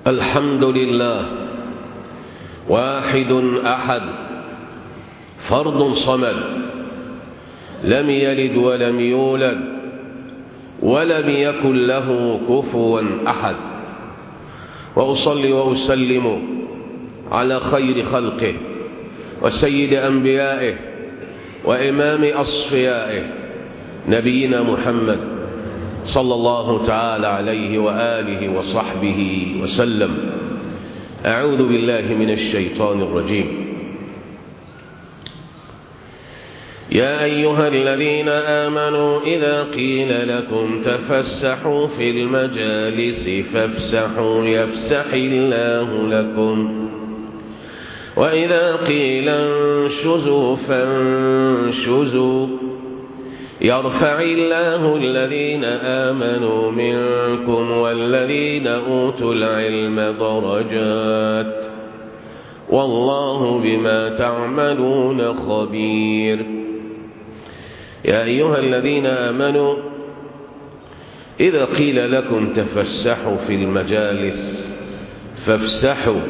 الحمد لله واحد أحد فرد صمد لم يلد ولم يولد ولم يكن له كفوا أحد، وأصلي وأسلم على خير خلقه وسيد أنبيائه وإمام أصفيائه نبينا محمد صلى الله تعالى عليه وآله وصحبه وسلم. أعوذ بالله من الشيطان الرجيم. يا أيها الذين آمنوا إذا قيل لكم تفسحوا في المجالس فافسحوا يفسح الله لكم، وإذا قيل انشزوا فانشزوا يرفع الله الذين آمنوا منكم والذين أوتوا العلم درجات والله بما تعملون خبير. يا أيها الذين آمنوا إذا قيل لكم تفسحوا في المجالس فافسحوا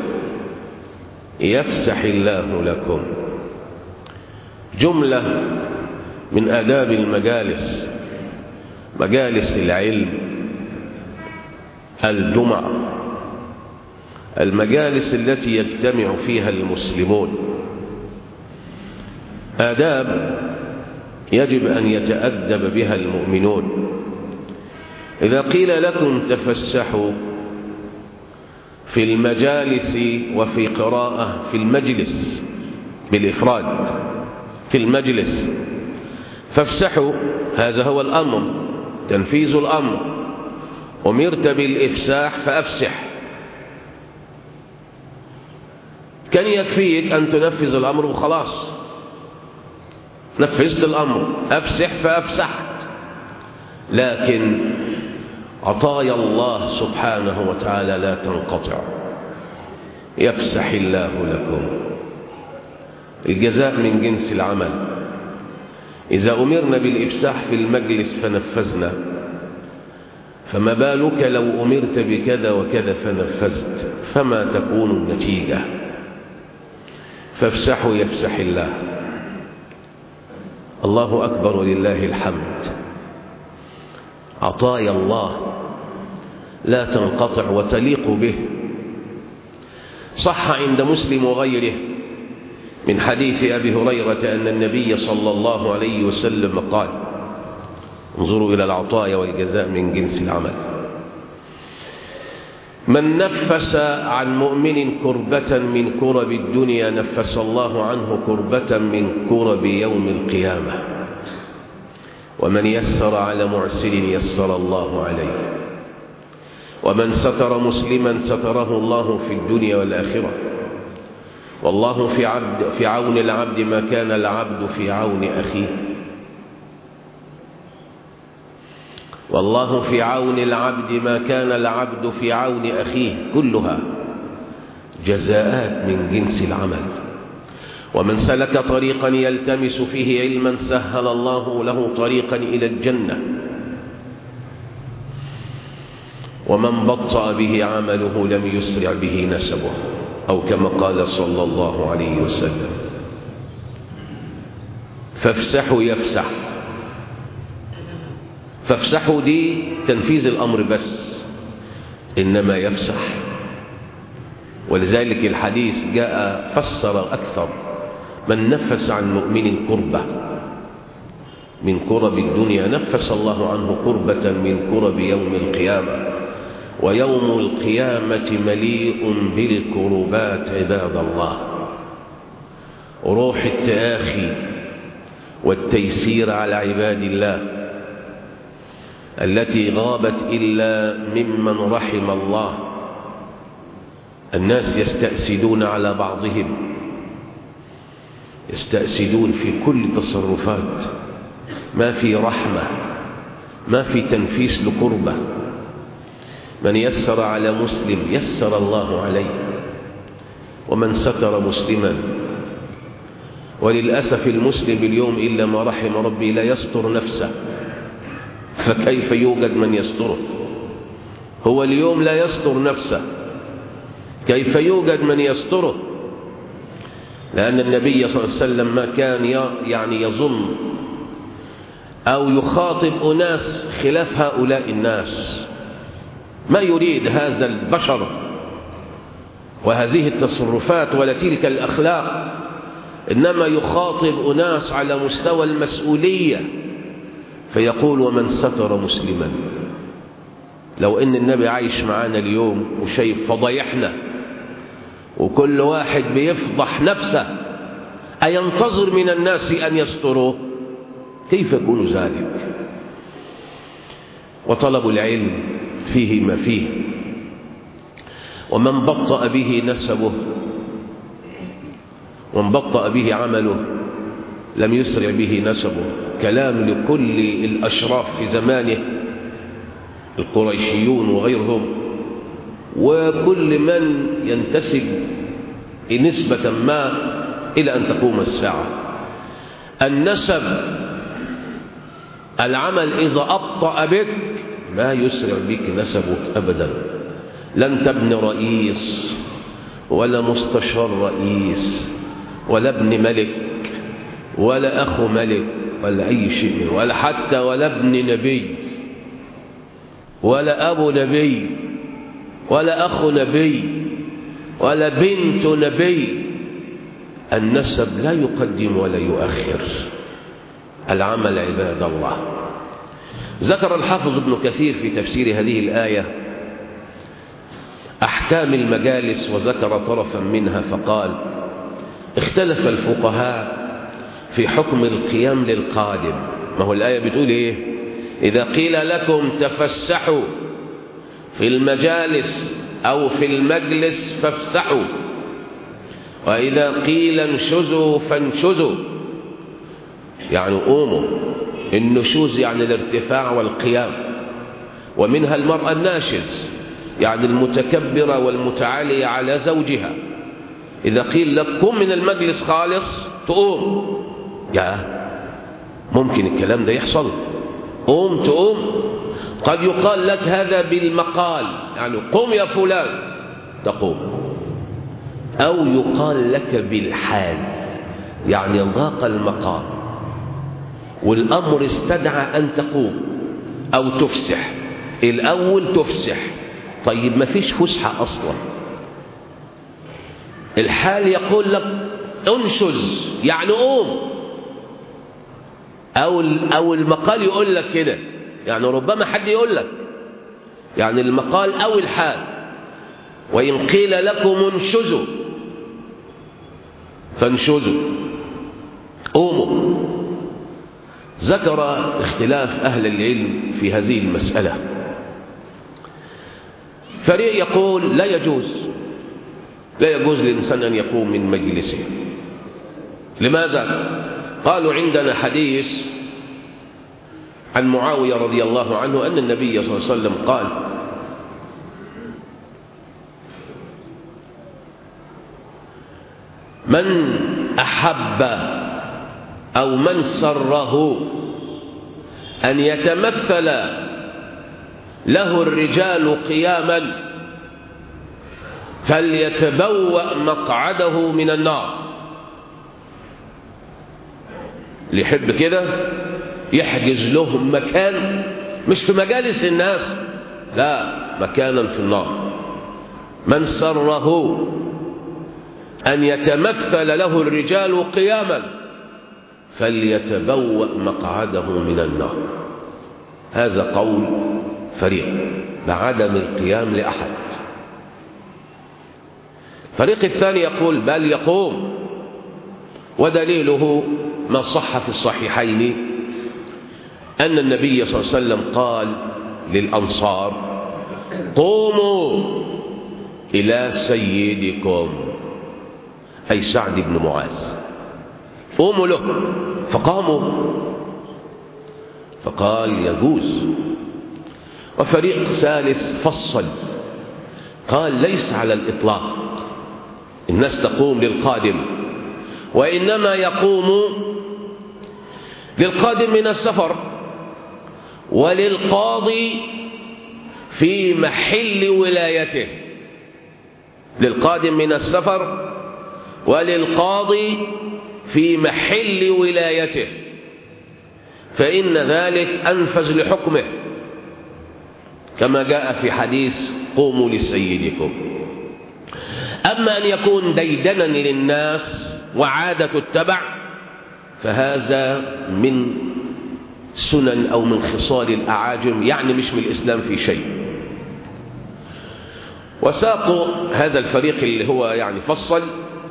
يفسح الله لكم. جملة من آداب المجالس، مجالس العلم، الجمع، المجالس التي يجتمع فيها المسلمون، آداب يجب أن يتأدب بها المؤمنون. إذا قيل لكم تفسحوا في المجالس، وفي قراءة في المجلس بالإفراد، في المجلس، فافسحوا هذا هو الأمر، تنفيذ الأمر. أمرت بالإفساح فأفسح. كان يكفيك أن تنفذ الأمر وخلاص، نفذت الأمر، أفسح فأفسحت. لكن عطايا الله سبحانه وتعالى لا تنقطع. يفسح الله لكم، الجزاء من جنس العمل. إذا أمرنا بالإفساح في المجلس فنفذنا، فما بالك لو أمرت بكذا وكذا فنفذت، فما تكون النتيجة؟ فافسحوا يفسح الله. الله أكبر ولله الحمد. عطايا الله لا تنقطع وتليق به. صح عند مسلم وغيره من حديث أبي هريرة أن النبي صلى الله عليه وسلم قال: انظروا إلى العطايا والجزاء من جنس العمل. من نفس عن مؤمن كربة من كرب الدنيا نفس الله عنه كربة من كرب يوم القيامة، ومن يسر على معسر يسر الله عليه، ومن ستر مسلما ستره الله في الدنيا والآخرة، والله في عون العبد ما كان العبد في عون أخيه، والله في عون العبد ما كان العبد في عون أخيه. كلها جزاءات من جنس العمل. ومن سلك طريقا يلتمس فيه علما سهل الله له طريقا إلى الجنة، ومن بطأ به عمله لم يسرع به نسبه، أو كما قال صلى الله عليه وسلم. فافسحوا يفسح. فافسحوا دي تنفيذ الأمر بس، إنما يفسح. ولذلك الحديث جاء فسر أكثر: من نفس عن مؤمن كربة من كرب الدنيا نفس الله عنه كربة من كرب يوم القيامة، ويوم القيامة مليء بالكربات عباد الله. روح التآخي والتيسير على عباد الله التي غابت إلا ممن رحم الله. الناس يستأسدون على بعضهم، يستأسدون في كل تصرفات، ما في رحمة، ما في تنفيس لقربة. من يسر على مسلم يسر الله عليه، ومن ستر مسلما. وللأسف المسلم اليوم إلا ما رحم ربي لا يستر نفسه، فكيف يوجد من يستره؟ هو اليوم لا يستر نفسه، كيف يوجد من يستره؟ لأن النبي صلى الله عليه وسلم ما كان يعني يظن أو يخاطب أناس خلاف هؤلاء الناس، ما يريد هذا البشر وهذه التصرفات ولا تلك الأخلاق، إنما يخاطب أناس على مستوى المسؤولية، فيقول ومن ستر مسلما. لو إن النبي عايش معانا اليوم وشايف فضايحنا وكل واحد بيفضح نفسه، أينتظر من الناس أن يستروه؟ كيف يكون ذلك؟ وطلب العلم فيه ما فيه، ومن بطأ به نسبه ومن بطأ به عمله لم يسرع به نسبه. كلام لكل الأشراف في زمانه، القريشيون وغيرهم، وكل من ينتسب نسبة ما إلى أن تقوم الساعة. النسب، العمل إذا أبطأ بك ما يسرع بك نسبك أبدا. لن تبني رئيس ولا مستشار رئيس ولا ابن ملك ولا أخو ملك ولا أي شيء، ولا حتى ولا ابن نبي ولا أبو نبي ولا أخو نبي ولا بنت نبي. النسب لا يقدم ولا يؤخر، العمل عباد الله. ذكر الحافظ ابن كثير في تفسير هذه الآية أحكام المجالس وذكر طرفا منها فقال: اختلف الفقهاء في حكم القيام للقادم. ما هو الآية بتقول إيه؟ إذا قيل لكم تفسحوا في المجالس أو في المجلس فافسحوا، وإذا قيل انشزوا فانشزوا، يعني قوموا. النشوز يعني الارتفاع والقيام، ومنها المرأة الناشز يعني المتكبرة والمتعالية على زوجها. إذا قيل لك قم من المجلس خالص تقوم، يا ممكن الكلام ده يحصل؟ قوم تقوم. قد يقال لك هذا بالمقال، يعني قم يا فلان تقوم، أو يقال لك بالحال، يعني ضاق المقام والأمر استدعى أن تقوم أو تفسح. الأول تفسح، طيب ما فيش فسحة أصلا. الحال يقول لك انشز يعني قوم، أو المقال يقول لك كده، يعني ربما حد يقول لك، يعني المقال أو الحال. وإن قيل لكم انشزوا فانشزوا، قوموا. ذكر اختلاف أهل العلم في هذه المسألة. فريق يقول لا يجوز للإنسان أن يقوم من مجلسه. لماذا؟ قالوا عندنا حديث عن معاوية رضي الله عنه أن النبي صلى الله عليه وسلم قال: من أحب أو من سره أن يتمثل له الرجال قياما فليتبوأ مقعده من النار. اللي يحب كده يحجز لهم مكان، مش في مجالس الناس، لا، مكانا في النار. من سره أن يتمثل له الرجال قياما فليتبوأ مقعده من النار. هذا قول فريق بعدم القيام لأحد. فريق الثاني يقول بل يقوم، ودليله ما صح في الصحيحين أن النبي صلى الله عليه وسلم قال للأنصار: قوموا إلى سيدكم، أي سعد بن معاذ، قوموا له. فقاموا، فقال يجوز. وفريق ثالث فصل قال ليس على الإطلاق الناس تقوم للقادم، وإنما يقوم للقادم من السفر وللقاضي في محل ولايته. للقادم من السفر وللقاضي في محل ولايته، فإن ذلك أنفذ لحكمه، كما جاء في حديث قوموا لسيدكم. أما أن يكون ديدنا للناس وعادة التبع فهذا من سنن أو من خصال الأعاجم، يعني مش من الإسلام في شيء. وساقوا هذا الفريق اللي هو يعني فصل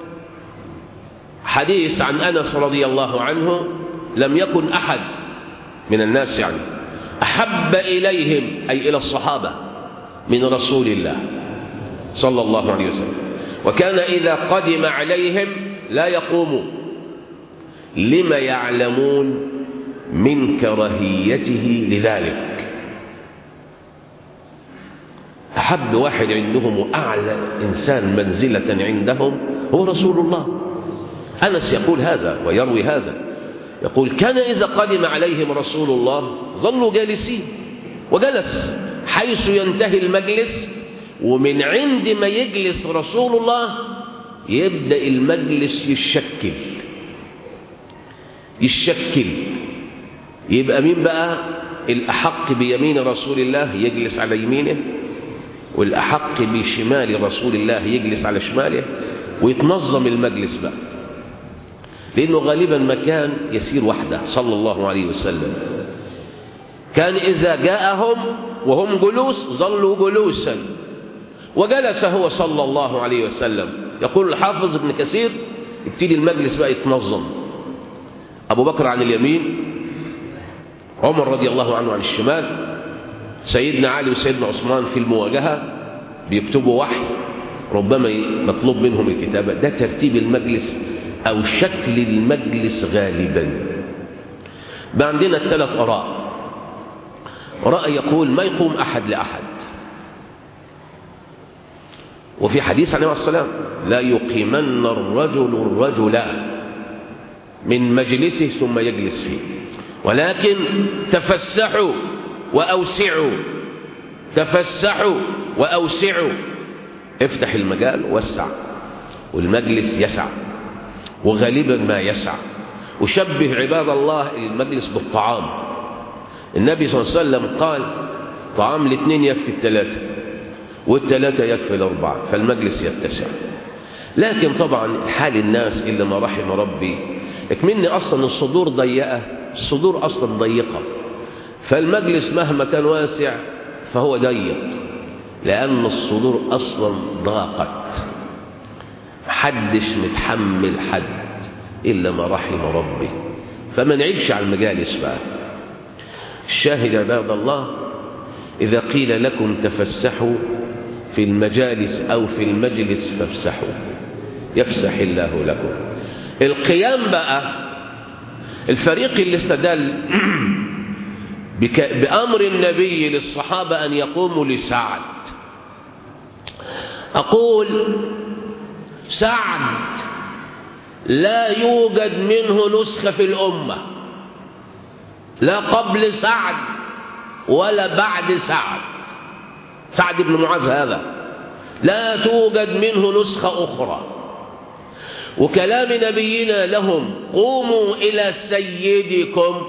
حديث عن أنس رضي الله عنه: لم يكن أحد من الناس يعني أحب إليهم، أي إلى الصحابة، من رسول الله صلى الله عليه وسلم، وكان إذا قدم عليهم لا يقوموا لما يعلمون من كراهيته لذلك. أحب واحد عندهم وأعلى إنسان منزلة عندهم هو رسول الله. أنس يقول هذا ويروي هذا، يقول: كان إذا قدم عليهم رسول الله ظلوا جالسين، وجلس حيث ينتهي المجلس، ومن عند ما يجلس رسول الله يبدأ المجلس يشكل. يبقى مين بقى الأحق بيمين رسول الله يجلس على يمينه، والأحق بشمال رسول الله يجلس على شماله، ويتنظم المجلس بقى، لأنه غالبا ما كان يسير وحده صلى الله عليه وسلم. كان إذا جاءهم وهم جلوس ظلوا جلوسا، وجلس هو صلى الله عليه وسلم. يقول الحافظ ابن كثير: يبتدي المجلس بقى يتنظم، أبو بكر عن اليمين، عمر رضي الله عنه عن الشمال، سيدنا علي وسيدنا عثمان في المواجهة بيكتبوا وحي، ربما مطلوب منهم الكتابة. ده ترتيب المجلس أو شكل المجلس غالبا. بقى عندنا الثلاث آراء. رأي يقول ما يقوم أحد لأحد، وفي حديث عليه الصلاة والسلام: لا يقيمن الرجل من مجلسه ثم يجلس فيه، ولكن تفسحوا وأوسعوا، افتح المجال وسع، والمجلس يسع، وغالبا ما يسع. وشبه عباد الله المجلس بالطعام. النبي صلى الله عليه وسلم قال: طعام الاثنين يكفي الثلاثة، والثلاثة يكفي الأربعة، فالمجلس يتسع. لكن طبعا حال الناس إلا ما رحم ربي، اكمني أصلا الصدور ضيقة، الصدور أصلا ضيقة، فالمجلس مهما كان واسع فهو ضيق، لأن الصدور أصلا ضاقت، محدش متحمل حد إلا ما رحم ربي، فما نعيبش على المجالس بقى. الشاهد عباد الله: إذا قيل لكم تفسحوا في المجالس أو في المجلس فافسحوا يفسح الله لكم. القيام بقى، الفريق اللي استدل بأمر النبي للصحابة أن يقوموا لسعد، أقول سعد لا يوجد منه نسخة في الأمة، لا قبل سعد ولا بعد سعد. سعد بن معاذ هذا لا توجد منه نسخة أخرى. وكلام نبينا لهم: قوموا إلى سيدكم،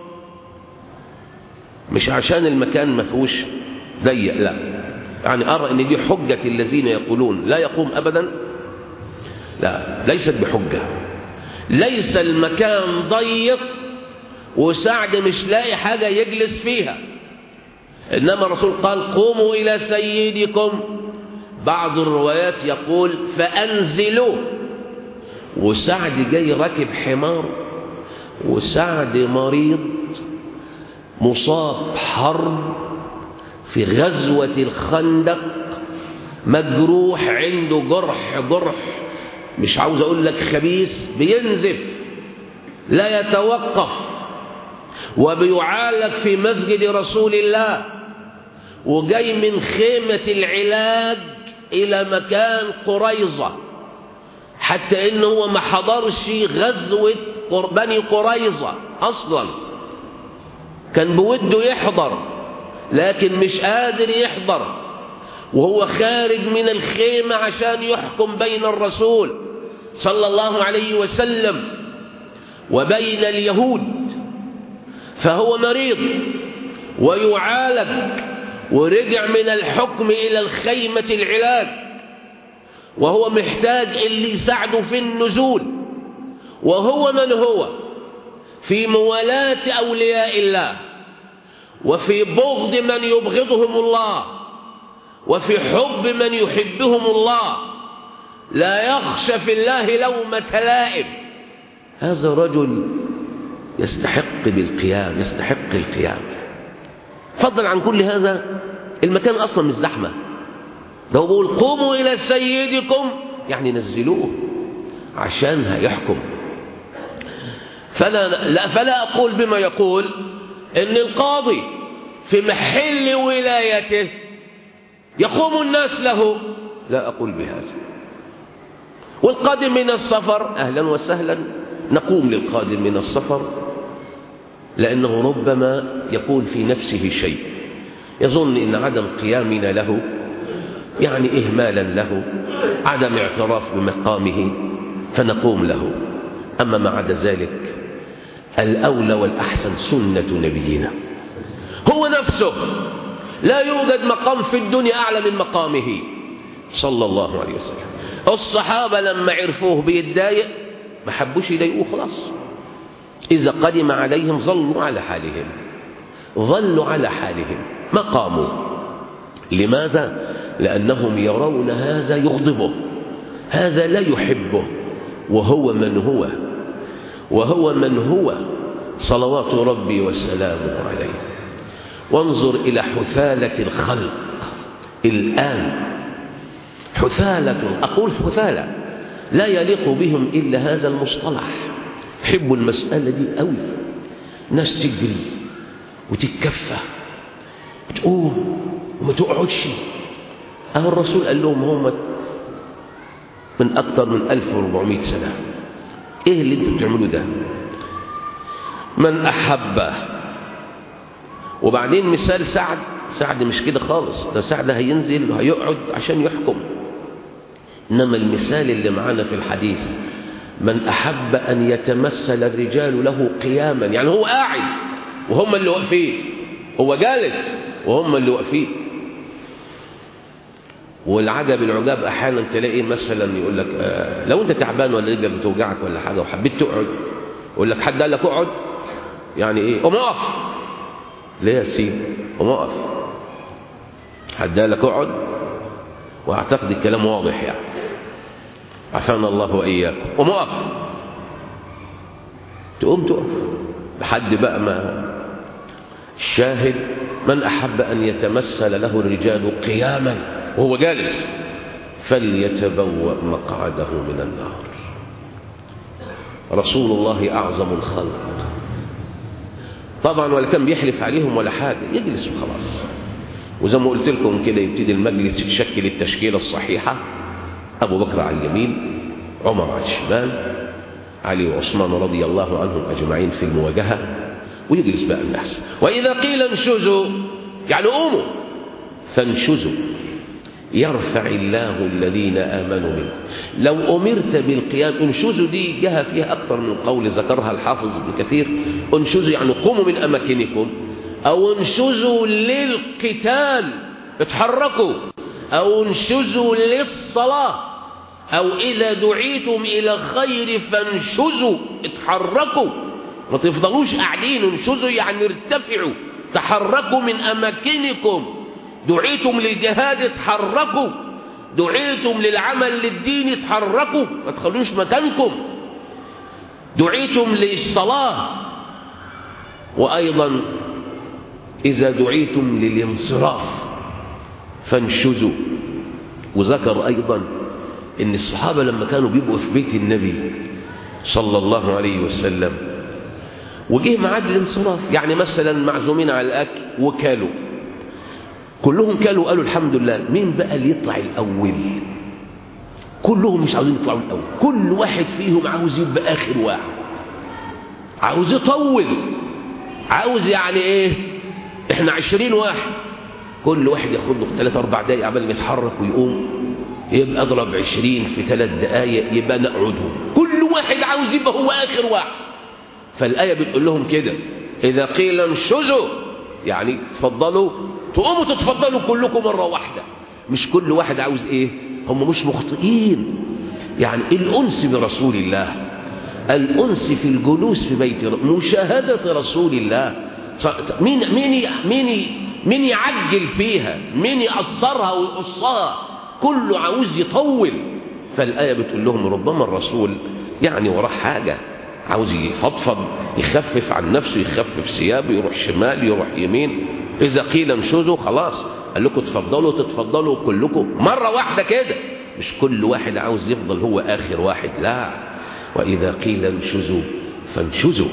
مش عشان المكان ما فيهوش ضيق، لا، يعني أرى أن دي حجة الذين يقولون لا يقوم أبدا. لا، ليست بحجة. ليس المكان ضيق وسعد مش لاقي حاجة يجلس فيها، إنما الرسول قال: قوموا إلى سيدكم. بعض الروايات يقول: فأنزلوا. وسعد جاي راكب حمار، وسعد مريض مصاب حرب في غزوة الخندق، مجروح، عنده جرح مش عاوز أقول لك خبيث، بينزف لا يتوقف، وبيعالج في مسجد رسول الله، وجاي من خيمة العلاج إلى مكان قريظة، حتى إنه هو ما حضرش غزوة بني قريظة أصلا، كان بوده يحضر لكن مش قادر يحضر، وهو خارج من الخيمة عشان يحكم بين الرسول صلى الله عليه وسلم وبين اليهود، فهو مريض ويعالج، ورجع من الحكم إلى الخيمة العلاج، وهو محتاج اللي يساعده في النزول. وهو من هو في موالاة أولياء الله، وفي بغض من يبغضهم الله، وفي حب من يحبهم الله، لا يخشى في الله لومة لائم. هذا رجل يستحق بالقيام، يستحق القيام. فضلا عن كل هذا المكان أصلا مش زحمة، لو بقول قوموا إلى سيدكم يعني نزلوه عشان هيحكم. فلا أقول بما يقول إن القاضي في محل ولايته يقوم الناس له، لا أقول بهذا. والقادم من السفر أهلا وسهلا، نقوم للقادم من السفر، لأنه ربما يكون في نفسه شيء يظن إن عدم قيامنا له يعني إهمالا له، عدم اعتراف بمقامه، فنقوم له. أما ما عدا ذلك الأولى والأحسن سنة نبينا هو نفسه، لا يوجد مقام في الدنيا أعلى من مقامه صلى الله عليه وسلم. الصحابة لما عرفوه بيتضايق ما حبوش يضايقوه، خلاص إذا قدم عليهم ظلوا على حالهم، ظلوا على حالهم ما قاموا. لماذا؟ لأنهم يرون هذا يغضبه، هذا لا يحبه، وهو من هو صلوات ربي وسلامه عليه. وانظر إلى حثالة الخلق الآن، حثالة، أقول حثالة لا يليق بهم إلا هذا المصطلح. حبوا المسألة دي قوي، ناس تجري وتتكفى وتقوم وما تقعدش. الرسول قال لهم هم من أكثر من 1400 سنة، إيه اللي انتوا بتعملوا ده؟ من أحبه. وبعدين مثال سعد مش كده خالص، ده سعد هينزل وهيقعد عشان يحكم. إنما المثال اللي معانا في الحديث من أحب أن يتمثل الرجال له قياما، يعني هو قاعد وهم اللي واقفين، هو جالس وهم اللي واقفين. والعجب أحيانا تلاقي مثلا يقول لك لو أنت تعبان ولا رجلك بتوجعك ولا حاجة وحبيت تقعد، يقول لك حد قال لك اقعد؟ يعني إيه؟ قوم اقف. ليه يا سيدي؟ قوم اقف. حد قال لك اقعد؟ وأعتقد الكلام واضح يعني، عافانا الله وإياكم. قوم اقف، تقوم تقف لحد بقى ما الشاهد من أحب أن يتمثل له الرجال قياما وهو جالس فليتبوأ مقعده من النار. رسول الله أعظم الخلق طبعا، ولا كان بيحلف عليهم ولا حاجة، يجلس وخلاص. وزي ما قلت لكم كده يبتدي المجلس يتشكل التشكيلة الصحيحة، أبو بكر على اليمين، عمر على الشمال، علي وعثمان رضي الله عنهم أجمعين في المواجهة، ويجلس بقى الناس. وإذا قيل انشزوا يعني قوموا، فانشزوا يرفع الله الذين آمنوا منكم. لو أمرت بالقيام، انشزوا دي جهة فيها أكثر من قول ذكرها الحافظ ابن كثير. انشزوا يعني قوموا من أماكنكم، أو انشزوا للقتال اتحركوا، أو انشزوا للصلاة، أو إذا دعيتم إلى خير فانشزوا اتحركوا، ما تفضلوش قاعدين. انشزوا يعني ارتفعوا، تحركوا من أماكنكم. دعيتم للجهاد اتحركوا، دعيتم للعمل للدين اتحركوا، ما تخلوش مكانكم. دعيتم للصلاة، وأيضا إذا دعيتم للانصراف فانشزوا. وذكر أيضا إن الصحابة لما كانوا بيبقوا في بيت النبي صلى الله عليه وسلم وجه ميعاد الانصراف، يعني مثلا معزومين على الأكل وكالوا، كلهم كالوا قالوا الحمد لله، مين بقى اللي يطلع الأول؟ كلهم مش عاوزين يطلعوا الأول، كل واحد فيهم عاوز يبقى آخر واحد، عاوز يطول، عاوز يعني إيه؟ إحنا 20 واحد، كل واحد ياخد له 3-4 دقايق عبال ما يتحرك ويقوم، يبقى اضرب 20 في 3 دقايق يبقى نقعدهم، كل واحد عاوز يبقى هو آخر واحد. فالآية بتقول لهم كده، إذا قيل انشزوا يعني تفضلوا، تقوموا تتفضلوا كلكم مرة واحدة. مش كل واحد عاوز إيه، هم مش مخطئين. يعني الأنس برسول الله، الأنس في الجلوس في بيت، مشاهدة رسول الله، مين يعجل فيها، مين يقصرها ويقصها، كله عاوز يطول. فالآية بتقول لهم ربما الرسول يعني وراه حاجة، عاوز يفضفض، يخفف عن نفسه، يخفف ثيابه، يروح شمال يروح يمين. إذا قيل انشزوا خلاص قال لكم تتفضلوا كلكم مرة واحدة كده، مش كل واحد عاوز يفضل هو آخر واحد، لا. وإذا قيل انشزوا فانشزوا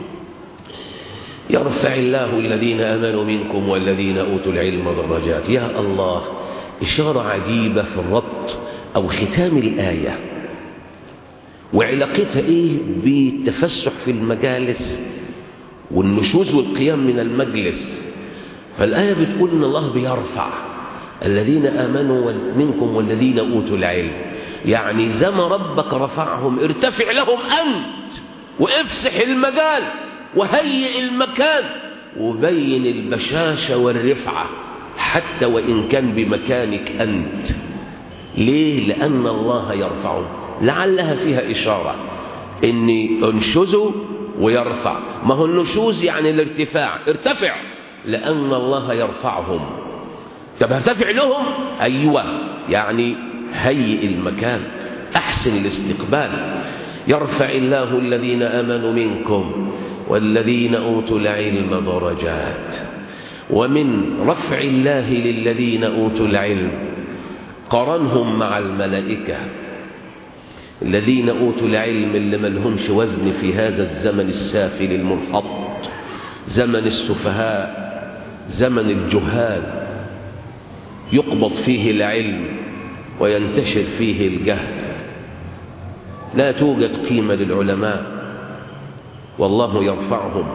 يرفع الله الذين آمنوا منكم والذين أوتوا العلم درجات. يا الله، إشارة عجيبة في الربط أو ختام الآية، وعلاقتها إيه بالتفسح في المجالس والنشوز والقيام من المجلس. فالآية بتقول إن الله بيرفع الذين آمنوا منكم والذين أوتوا العلم، يعني زي ما ربك رفعهم ارتفع لهم أنت، وافسح المجال وهيئ المكان وبين البشاشة والرفعة حتى وإن كان بمكانك أنت. ليه؟ لأن الله يرفعهم، لعلها فيها إشارة إن انشزوا ويرفع. ما هو النشوز يعني الارتفاع، ارتفع لأن الله يرفعهم. طب ارتفع لهم، أيوة، يعني هيئ المكان، أحسن الاستقبال. يرفع الله الذين آمنوا منكم والذين أوتوا العلم درجات. ومن رفع الله للذين أوتوا العلم قرنهم مع الملائكة. الذين أوتوا العلم اللي ما لهمش وزن في هذا الزمن السافل المنحط، زمن السفهاء، زمن الجهال، يقبض فيه العلم وينتشر فيه الجهل، لا توجد قيمة للعلماء، والله يرفعهم.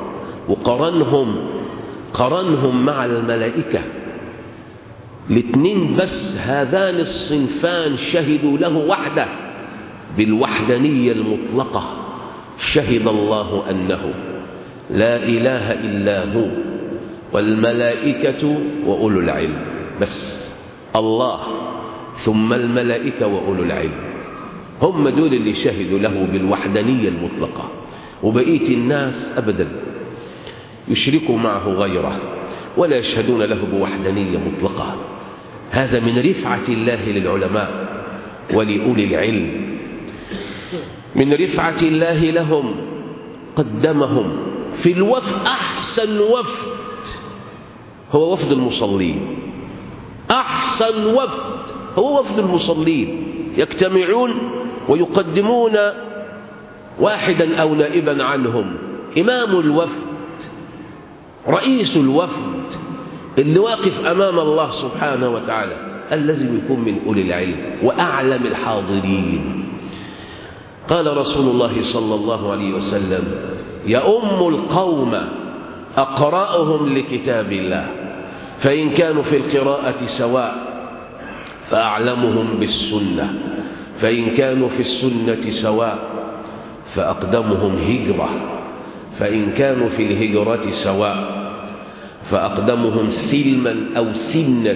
وقرنهم مع الملائكة، الاثنين بس، هذان الصنفان شهدوا له وحده بالوحدانية المطلقة. شهد الله أنه لا إله إلا هو والملائكة وأولو العلم، بس الله ثم الملائكة وأولو العلم، هم دول اللي شهدوا له بالوحدانية المطلقة. وبقية الناس أبدا يشركوا معه غيره ولا يشهدون له بوحدانية مطلقة. هذا من رفعة الله للعلماء ولأولي العلم، من رفعة الله لهم. قدمهم في الوفد، أحسن وفد هو وفد المصلين، أحسن وفد هو وفد المصلين، يجتمعون ويقدمون واحدا أو نائبا عنهم، إمام الوفد، رئيس الوفد اللي واقف أمام الله سبحانه وتعالى، الذي يكون من أولي العلم وأعلم الحاضرين. قال رسول الله صلى الله عليه وسلم: يؤم القوم أقرأهم لكتاب الله، فإن كانوا في القراءة سواء فأعلمهم بالسنة، فإن كانوا في السنة سواء فأقدمهم هجرة، فإن كانوا في الهجرة سواء فأقدمهم سلما أو سنا.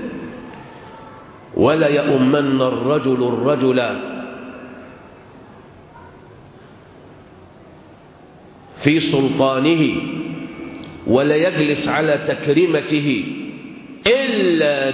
ولا يؤمن الرجل في سلطانه ولا يجلس على تكريمته إلا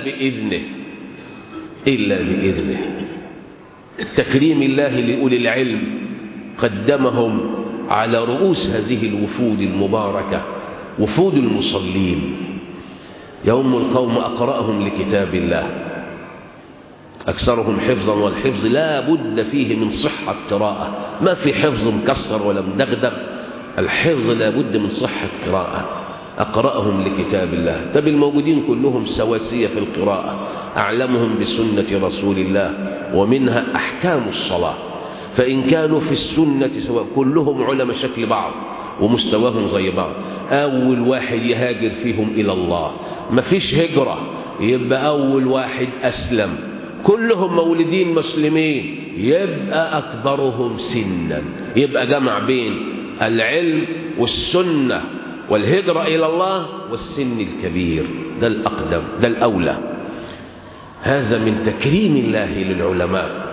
بإذنه. تكريم الله لأولي العلم قدمهم على رؤوس هذه الوفود المباركة، وفود المصلين. يوم القوم أقرأهم لكتاب الله، أكثرهم حفظا، والحفظ لا بد فيه من صحة قراءة، ما في حفظ مكسر ولا مدغدغ، الحفظ لا بد من صحة قراءة. أقرأهم لكتاب الله. طب الموجودين كلهم سواسية في القراءة، أعلمهم بسنة رسول الله، ومنها أحكام الصلاة. فإن كانوا في السنة سواء، كلهم علماء شكل بعض ومستواهم زي بعض. أول واحد يهاجر فيهم إلى الله، ما فيش هجرة، يبقى أول واحد أسلم. كلهم مولودين مسلمين، يبقى أكبرهم سنا. يبقى جمع بين العلم والسنة والهجرة إلى الله والسن الكبير، ده الأقدم، ده الأولى. هذا من تكريم الله للعلماء.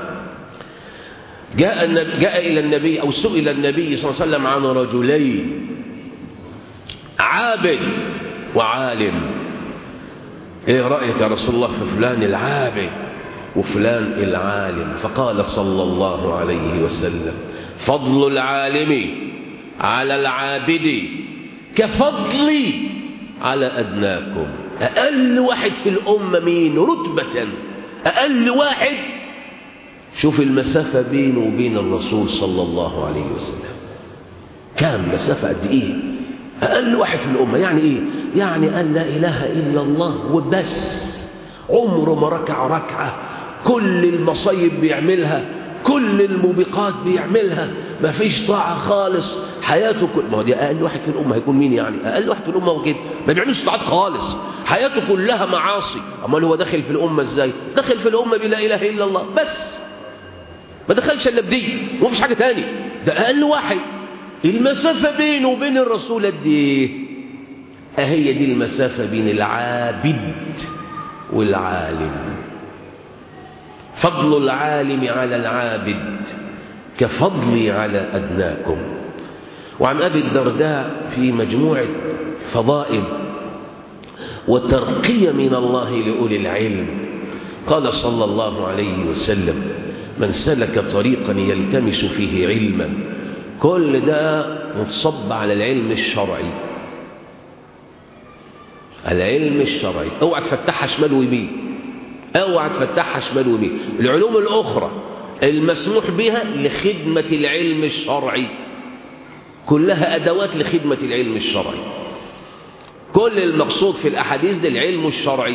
جاء إلى النبي أو سئل النبي صلى الله عليه وسلم عن رجلين، عابد وعالم. إيه رأيك يا رسول الله في فلان العابد وفلان العالم؟ فقال صلى الله عليه وسلم: فضل العالم على العابد كفضلي على أدناكم. أقل واحد في الأمة مين رتبة؟ أقل واحد. شوف المسافة بينه وبين الرسول صلى الله عليه وسلم كام مسافة، قد إيه؟ أقل واحد في الأمة. يعني إيه؟ يعني قال لا إله إلا الله وبس، عمره ما ركع ركعة، كل المصايب بيعملها، كل الموبقات بيعملها، ما فيش طاعة خالص حياته ما هو دي أقل واحد في الأمة. هيكون مين يعني؟ أقل واحد في الأمة وكده ما بيعملش طاعات خالص، حياته كلها معاصي. أمال هو داخل في الأمة إزاي؟ داخل في الأمة بلا إله إلا الله بس، ما دخلش إلا بدي ومفيش حاجة تاني. ده أقل واحد. المسافة بينه وبين الرسول قد إيه؟ أهي دي المسافة بين العابد والعالم. فضل العالم على العابد كفضلي على أدناكم. وعن أبي الدرداء في مجموعة فضائل وترقية من الله لأولي العلم قال صلى الله عليه وسلم: من سلك طريقا يلتمس فيه علما. كل ده متصب على العلم الشرعي. العلم الشرعي اوعى تفتحها شمال ويمين، اوعى تفتحها شمال ويمين. العلوم الأخرى المسموح بها لخدمة العلم الشرعي، كلها أدوات لخدمة العلم الشرعي. كل المقصود في الأحاديث ده العلم الشرعي.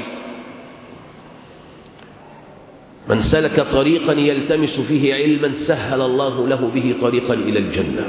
من سلك طريقا يلتمس فيه علما سهل الله له به طريقا إلى الجنة.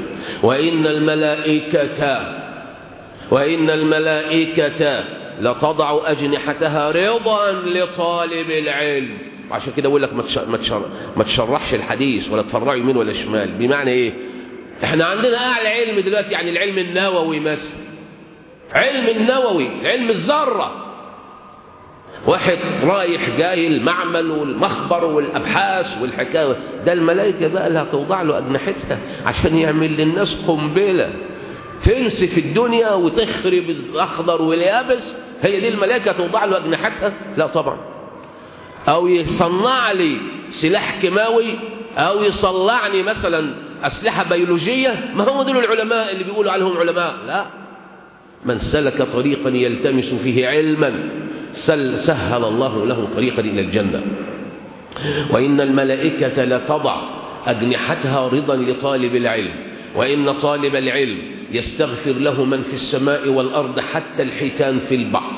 وإن الملائكة لتضع أجنحتها رضا لطالب العلم. عشان كده أقول لك ما تشرحش الحديث ولا تفرعه يمين ولا شمال. بمعنى إيه؟ إحنا عندنا أعلى علم دلوقتي يعني العلم النووي مثلا، علم النووي، علم الذرة. واحد رايح جاي المعمل والمخبر والأبحاث والحكاية ده، الملائكة بقى اللي هتوضع له أجنحتها عشان يعمل للناس قنبلة تنسف الدنيا وتخرب الأخضر واليابس. هي دي الملائكة توضع له أجنحتها؟ لا طبعا. أو يصنع لي سلاح كيماوي، أو يصنعني مثلا أسلحة بيولوجية. ما هم دول العلماء اللي بيقولوا عليهم علماء؟ لا. من سلك طريقا يلتمس فيه علما سهل الله له طريقا إلى الجنة. وإن الملائكة لتضع أجنحتها رضا لطالب العلم. وإن طالب العلم يستغفر له من في السماء والأرض حتى الحيتان في البحر.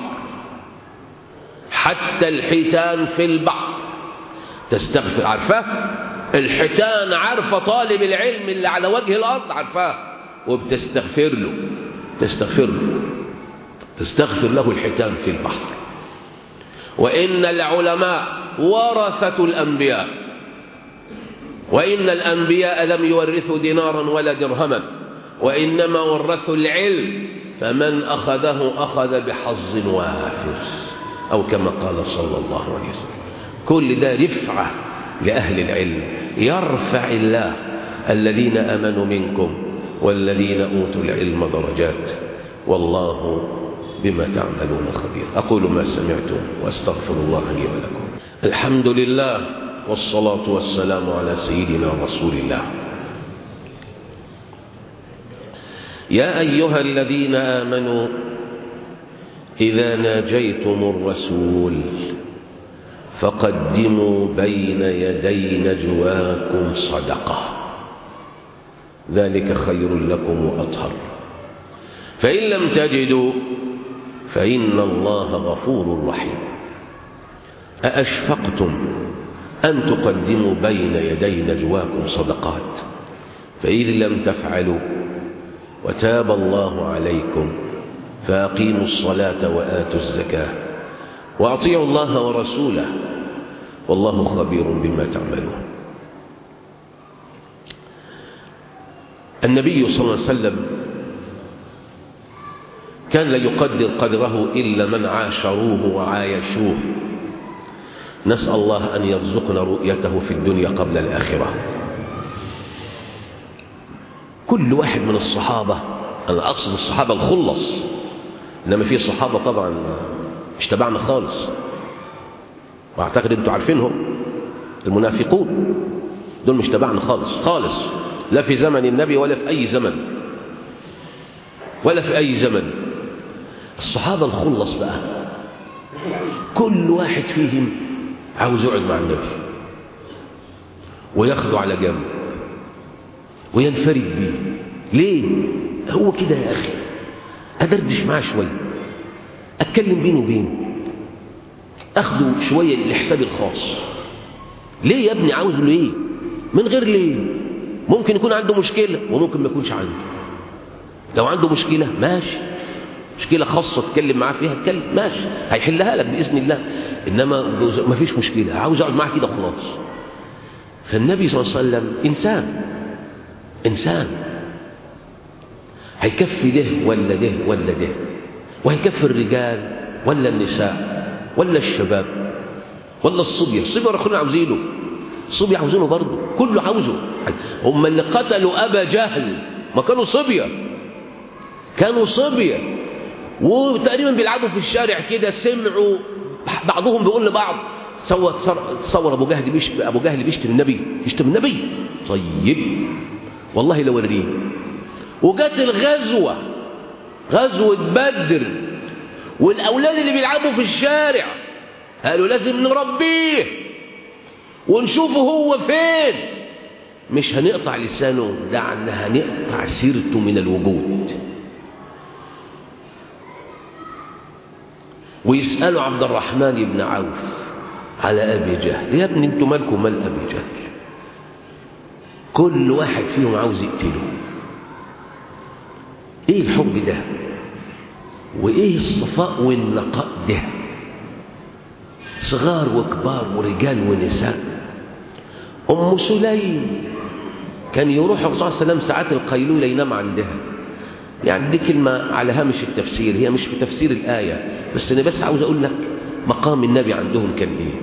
حتى الحيتان في البحر تستغفر. عارفاه الحيتان؟ عارفة طالب العلم اللي على وجه الأرض؟ عارفاه وبتستغفر له. تستغفر له الحيتان في البحر. وإن العلماء ورثة الأنبياء. وإن الأنبياء لم يورثوا دينارا ولا درهما، وإنما ورثوا العلم، فمن أخذه أخذ بحظ وافر، أو كما قال صلى الله عليه وسلم. كل ده رفعة لأهل العلم. يرفع الله الذين آمنوا منكم والذين أوتوا العلم درجات، والله بما تعملون خبير. أقول ما سمعتم وأستغفر الله لي ولكم. الحمد لله والصلاة والسلام على سيدنا رسول الله. يا أيها الذين آمنوا إذا ناجيتم الرسول فقدموا بين يدي نجواكم صدقة، ذلك خير لكم وأطهر، فإن لم تجدوا فإن الله غفور رحيم. أأشفقتم أن تقدموا بين يدي نجواكم صدقات، فإذ لم تفعلوا وتاب الله عليكم فأقيموا الصلاة وآتوا الزكاة وأطيعوا الله ورسوله والله خبير بما تعملون. النبي صلى الله عليه وسلم كان لا يقدر قدره إلا من عاشروه وعايشوه. نسأل الله أن يرزقنا رؤيته في الدنيا قبل الآخرة. كل واحد من الصحابة، أنا أقصد الصحابة الخلص، إنما في صحابة طبعا مش تبعنا خالص، وأعتقد أنتوا عارفينهم، المنافقون دول مش تبعنا خالص، لا في زمن النبي ولا في أي زمن. الصحابة الخلص بقى كل واحد فيهم عاوز يقعد مع النبي وياخده على جنب وينفرد بيه. ليه؟ هو كده يا أخي، أدردش معاه شوية، أتكلم بينه وبينه، أخده شوية لحسابي الخاص. ليه يا ابني عاوز له إيه؟ من غير ليه؟ ممكن يكون عنده مشكلة وممكن ما يكونش عنده. لو عنده مشكلة ماشي، مشكلة خاصة تتكلم معاه فيها، اتكلم ماشي، هيحلها لك بإذن الله. إنما ما فيش مشكلة، عاوز أقعد معاه كده خلاص. فالنبي صلى الله عليه وسلم إنسان هيكفي ده ولا ده ولا ده، وهيكفي الرجال ولا النساء ولا الشباب ولا الصبية. الصبية رخونا عاوزينه، الصبية عاوزينه برضه، كله عاوزه. هم اللي قتلوا أبا جهل ما كانوا صبية، وتقريبا بيلعبوا في الشارع كده، سمعوا بعضهم بيقول لبعض تصور أبو جهل بيشتم النبي. طيب والله لو وريه. وجات غزوة بدر، والأولاد اللي بيلعبوا في الشارع قالوا لازم نربيه ونشوفه هو فين، مش هنقطع لسانه، دعنا هنقطع سيرته من الوجود. ويسألوا عبد الرحمن بن عوف على أبي جهل، يا ابني انتوا مالكم مال أبي جهل؟ كل واحد فيهم عاوز يقتله. ايه الحب ده وايه الصفاء والنقاء ده؟ صغار وكبار ورجال ونساء. أم سليم كان يروح الرسول صلى الله عليه وسلم ساعات القيلولة ينام عندها. يعني دي كلمة على هامش التفسير، هي مش في تفسير الآية، بس أنا بس عاوز أقول لك مقام النبي عندهم كان إيه.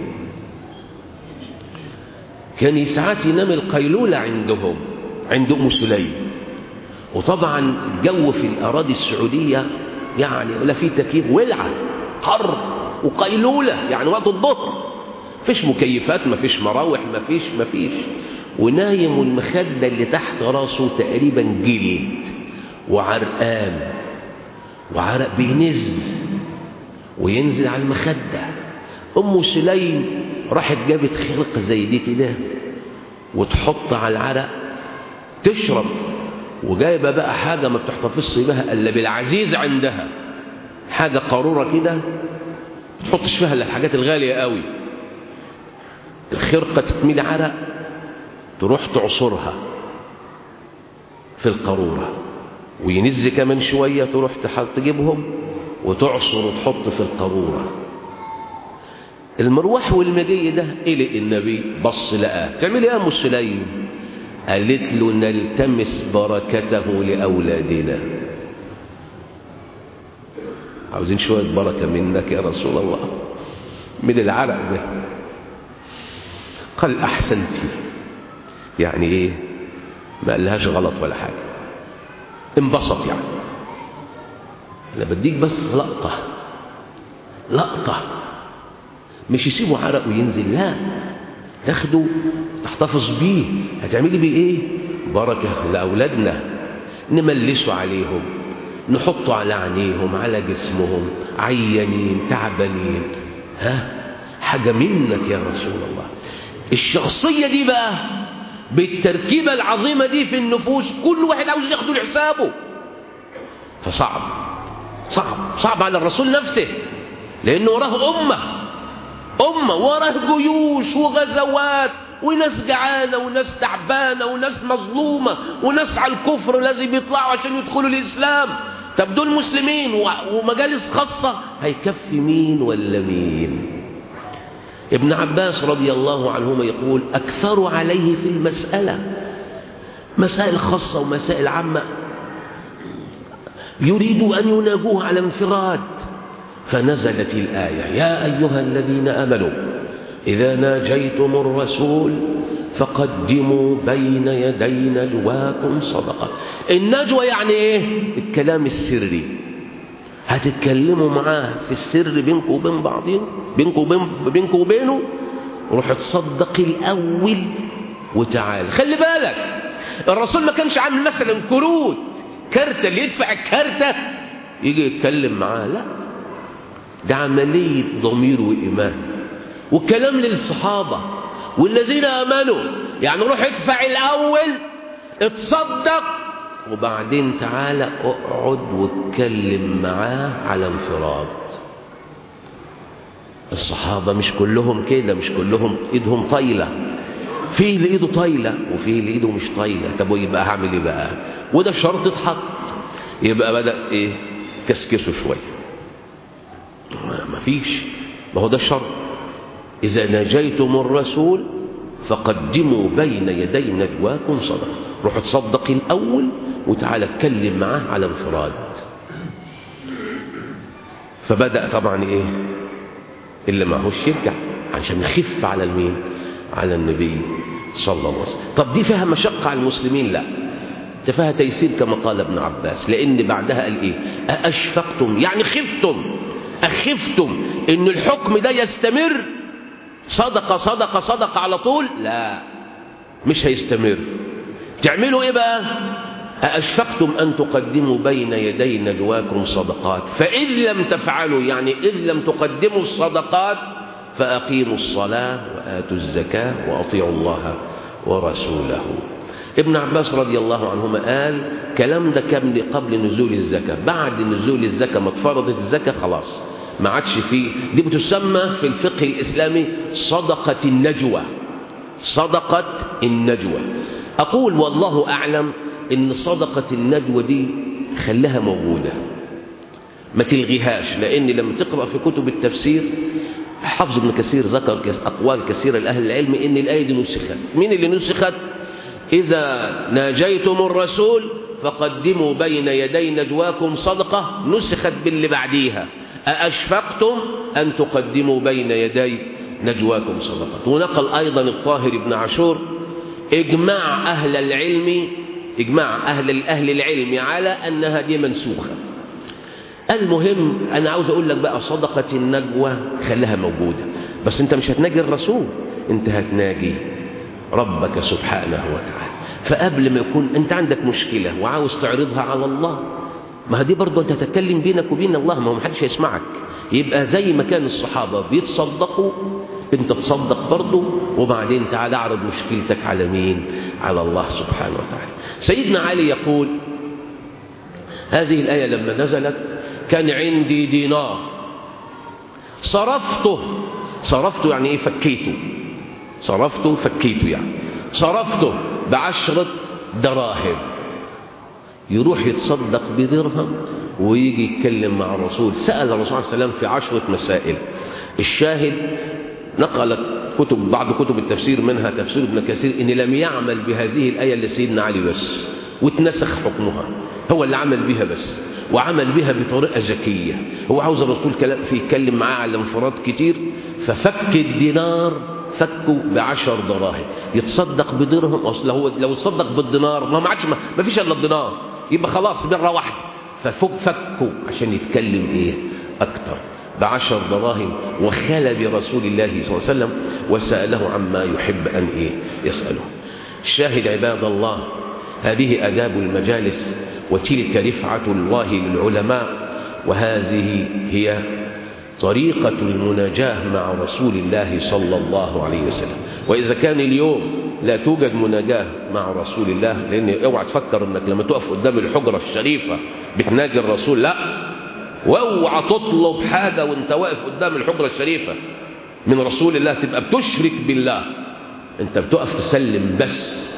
كان ساعات ينام القيلولة عند أم سليم. وطبعا الجو في الأراضي السعودية يعني ولا في تكييف، ولعة حر وقيلولة، يعني وقت الظهر مفيش مكيفات، مفيش مراوح، مفيش ونايم، والمخدة اللي تحت راسه تقريبا جلد وعرقان، وعرق وينزل على المخدة. أم سليم راحت جابت خرقة زي دي كده وتحط على العرق تشرب، وجايبة بقى حاجة ما بتحتفظش بها إلا بالعزيز عندها، حاجة قارورة كده تحطش فيها إلا الحاجات الغالية قوي. الخرقة تتميل عرق، تروح تعصرها في القارورة، وينز كمان شوية تروح تجيبهم وتعصر وتحط في القارورة. المروح والمجي ده قلق النبي، بص لقاه. تعملي ايه يا ام سليم؟ قالت له نلتمس بركته لأولادنا. عاوزين شوية بركة منك يا رسول الله، من العرق ده. قال أحسنتي، يعني ايه؟ ما قالهاش غلط ولا حاجة، انبسط. يعني انا بديك بس لقطة، مش يسيبه عرق وينزل، لا، تاخده تحتفظ بيه. هتعملي بيه ايه؟ بركة لأولادنا، نملسوا عليهم، نحطوا على عينيهم، على جسمهم، عيانين تعبانين، حاجة منك يا رسول الله. الشخصية دي بقى بالتركيبة العظيمة دي في النفوس، كل واحد عاوز ياخده لحسابه. فصعب على الرسول نفسه، لأنه وراه أمة وراه جيوش وغزوات، وناس جعانة وناس تعبانة وناس مظلومة وناس على الكفر لازم يطلعوا عشان يدخلوا الإسلام. طب دول مسلمين ومجالس خاصة، هيكفي مين ولا مين؟ ابن عباس رضي الله عنهما يقول أكثر عليه في المسألة، مسائل خاصة ومسائل عامة يريدوا أن يناجوه على انفراد، فنزلت الآية يا أيها الذين آمنوا إذا ناجيتم الرسول فقدموا بين يدي نجواكم صدقة. النجوى يعني إيه؟ الكلام السري، هتتكلموا معاه في السر بينكم وبين بعضين، بينكم وبينه، روح تصدق الأول وتعال. خلي بالك الرسول ما كانش عامل مثلا كروت كارتة اللي يدفع الكارتة يجي يتكلم معاه، لا، ده عملية ضمير وإيمان، والكلام للصحابة والذين آمنوا، يعني روح ادفع الأول اتصدق وبعدين تعالى اقعد واتكلم معاه على انفراد. الصحابة مش كلهم كده، مش كلهم ايدهم طايلة، فيه اللي ايده طايلة وفيه اللي ايده مش طايلة. طب ويبقى هعمل ايه بقى؟ وده شرط اتحط، يبقى بدأ ايه؟ كسكسه شوية، ما فيش، ما هو ده الشرط. إذا ناجيتم الرسول فقدموا بين يدي نجواكم صدقة، روح تصدق الأول وتعالى اتكلم معاه على انفراد. فبدأ طبعا ايه؟ اللي معهوش يرجع عشان يخف على المين؟ على النبي صلى الله عليه وسلم. طب دي فيها مشقة على المسلمين؟ لا، ده فيها تيسير كما قال ابن عباس، لأن بعدها قال ايه؟ أأشفقتم، يعني خفتم، أخفتم إن الحكم ده يستمر صدقة صدقة صدقة على طول؟ لا، مش هيستمر. تعملوا ايه بقى؟ أأشفقتم أن تقدموا بين يدي نجواكم صدقات فإذ لم تفعلوا، يعني إذ لم تقدموا الصدقات فأقيموا الصلاة وآتوا الزكاة وأطيعوا الله ورسوله. ابن عباس رضي الله عنهما قال كلام ده كان قبل نزول الزكاة، بعد نزول الزكاة ما اتفرضت الزكاة خلاص ما عادش فيه، دي بتسمى في الفقه الإسلامي صدقة النجوى، صدقة النجوى. أقول والله أعلم إن صدقة النجوى دي خليها موجودة، ما تلغيهاش، لأن لما تقرأ في كتب التفسير حافظ ابن كثير ذكر أقوال كثيرة لأهل العلم إن الآية دي نسخت. مين اللي نسخت؟ إذا ناجيتم الرسول فقدموا بين يدي نجواكم صدقة، نسخت باللي بعديها أأشفقتم أن تقدموا بين يدي نجواكم صدقة. ونقل أيضا الطاهر بن عاشور إجماع أهل العلم، إجماع أهل العلم على أنها دي منسوخة. المهم أنا عاوز أقول لك بقى صدقة النجوى خليها موجودة، بس أنت مش هتناجي الرسول، أنت هتناجي ربك سبحانه وتعالى. فقبل ما يكون أنت عندك مشكلة وعاوز تعرضها على الله، ما دي برضه أنت تتكلم بينك وبين الله، ما هو محدش هيسمعك. يبقى زي ما كان الصحابة بيتصدقوا أنت تصدق برضه، وبعدين تعالى اعرض مشكلتك على مين؟ على الله سبحانه وتعالى. سيدنا علي يقول هذه الآية لما نزلت كان عندي دينار صرفته يعني ايه؟ فكيته يعني صرفته ب10 دراهم. يروح يتصدق بدرهم ويجي يتكلم مع الرسول. سأل الرسول عليه السلام في 10 مسائل. الشاهد نقلت بعض كتب التفسير منها تفسير ابن كثير إن لم يعمل بهذه الآية اللي سيدنا علي بس، واتنسخ حكمها، هو اللي عمل بها بس، وعمل بها بطريقة ذكية. هو عاوز الرسول في يتكلم معاه على انفراد كتير، ففك الدينار فكه ب10 دراهم، يتصدق بدرهم. أصل لو يتصدق بالدينار ما عادش، ما فيش الا الدينار، يبقى خلاص مرة واحدة. ففكه عشان يتكلم ايه اكتر ب10 دراهم، وخلى برسول الله صلى الله عليه وسلم وسأله عما يحب أن يسأله. الشاهد عباد الله، هذه آداب المجالس، وتلك رفعة الله للعلماء، وهذه هي طريقة المناجاة مع رسول الله صلى الله عليه وسلم. وإذا كان اليوم لا توجد مناجاة مع رسول الله، لأن اوعى تفكر أنك لما تقف قدام الحجرة الشريفة بتناجي الرسول، لا، واوعى تطلب حاجة وانت واقف قدام الحجرة الشريفة من رسول الله تبقى بتشرك بالله. انت بتقف تسلم بس،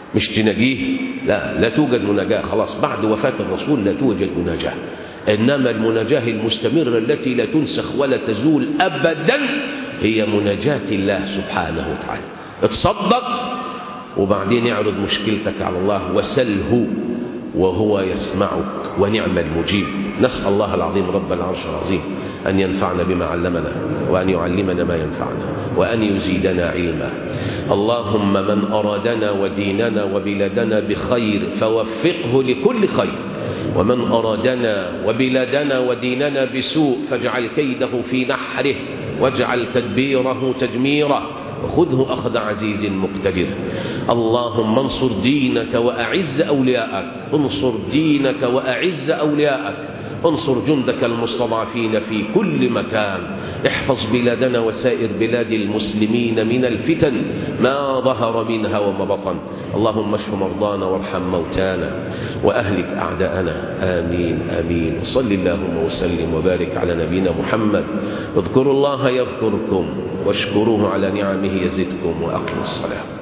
مش تناجيه، لا توجد مناجاة خلاص بعد وفاة الرسول، لا توجد مناجاة. إنما المناجاة المستمرة التي لا تنسخ ولا تزول أبدا هي مناجاة الله سبحانه وتعالى. اتصدق وبعدين اعرض مشكلتك على الله وسله وهو يسمعك ونعم المجيب. نسأل الله العظيم رب العرش العظيم أن ينفعنا بما علمنا، وأن يعلمنا ما ينفعنا، وأن يزيدنا علما. اللهم من أرادنا وديننا وبلادنا بخير فوفقه لكل خير، ومن أرادنا وبلادنا وديننا بسوء فاجعل كيده في نحره، واجعل تدبيره تدميره، وخذه أخذ عزيز مقتدر. اللهم انصر دينك وأعز أولياءك، انصر دينك وأعز أولياءك، انصر جندك المستضعفين في كل مكان. احفظ بلادنا وسائر بلاد المسلمين من الفتن ما ظهر منها وما بطن. اللهم اشف مرضانا وارحم موتانا وأهلك أعداءنا. آمين آمين. صل اللهم وسلم وبارك على نبينا محمد. اذكروا الله يذكركم واشكروه على نعمه يزدكم، وأقم الصلاة.